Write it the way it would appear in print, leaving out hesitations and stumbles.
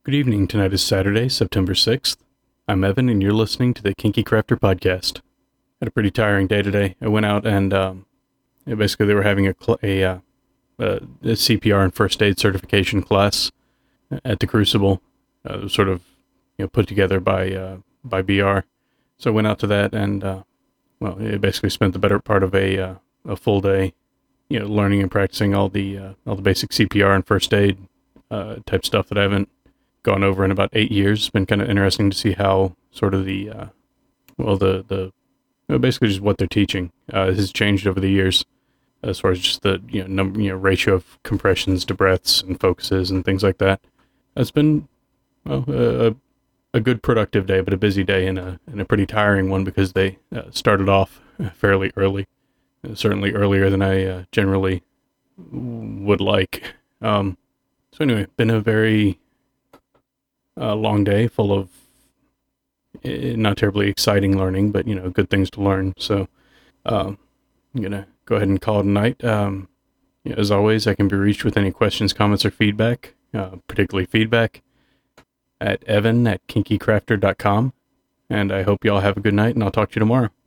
Good evening. Tonight is Saturday, September 6th. I'm Evan, and you're listening to the Kinky Crafter Podcast. Had a pretty tiring day today. I went out and basically they were having a CPR and first aid certification class at the Crucible. It was sort of put together by BR. So I went out to that and I basically spent the better part of a full day, learning and practicing all the basic CPR and first aid type stuff that I haven't gone over in about 8 years. It's been kind of interesting to see how sort of basically just what they're teaching has changed over the years, as far as just the ratio of compressions to breaths and focuses and things like that. It's been a good productive day, but a busy day and a pretty tiring one because they started off fairly early, certainly earlier than I generally would like. So anyway, been a very long day full of not terribly exciting learning, but good things to learn. So I'm gonna go ahead and call it a night. As always, I can be reached with any questions, comments, or feedback, particularly feedback at evan@kinkycrafter.com. And I hope you all have a good night, and I'll talk to you tomorrow.